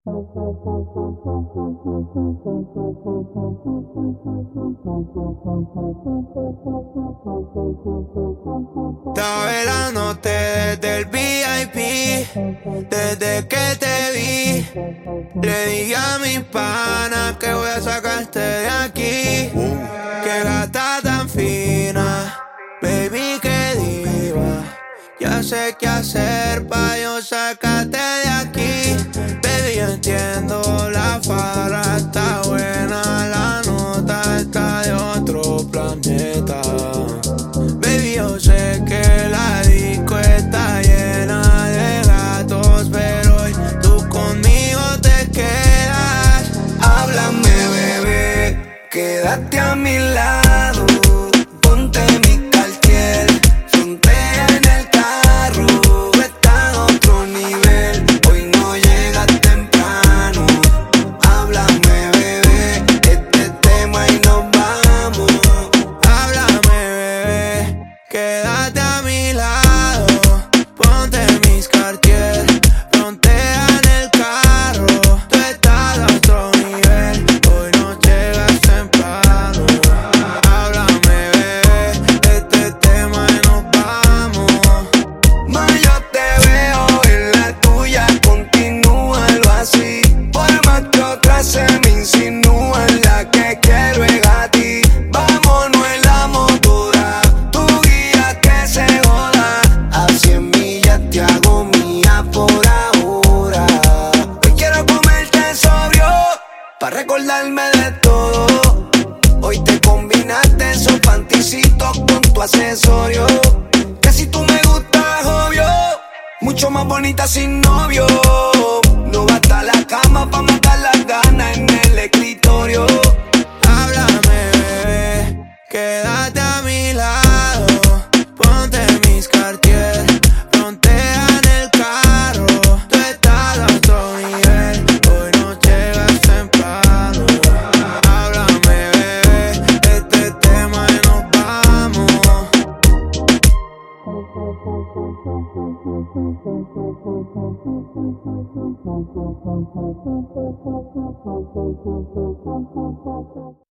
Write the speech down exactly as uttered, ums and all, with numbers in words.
Estaba velándote desde el V I P, desde que te vi. Le dije a mi pana que voy a sacarte de aquí. Que gata tan fina, baby, que diva. Ya sé qué hacer pa' yo sacarte de aquí. Baby, yo entiendo, la farra está buena, la nota está de otro planeta. Baby, yo sé que la disco está llena de gatos, pero hoy tú conmigo te quedas. Háblame, bebé, quédate a mi lado. Ponte mi Cartier, frontea en el carro. Tú estás a otro nivel, hoy no llegas temprano. Háblame, bebé, este tema y nos vamos. Háblame, bebé, quédate a mi lado. Ponte mis Cartier, frontea en el carro. Tú estás a otro nivel, hoy no llegas temprano. Háblame, bebé, este tema y nos vamos. Ma, yo te veo en la tuya, continúalo así. Por más que otras se me insinúan, la que quiero es a ti. Vámonos en la motora, tu guía que se joda. A cien millas te hago mía por ahora. Hoy quiero comerte sobrio, pa' recordarme de todo. Hoy te combinaste esos panticitos con tu accesorio. Que si tú me gustas, obvio, mucho más bonita sin novio. No basta la cama pa' matar las ganas en el escritorio. Háblame, bebé, quédate a mi lado. Ponte mis Cartier, frontea en el carro. Tú estás a otro nivel, hoy no llegas temprano. Háblame, bebé, este tema y nos vamos.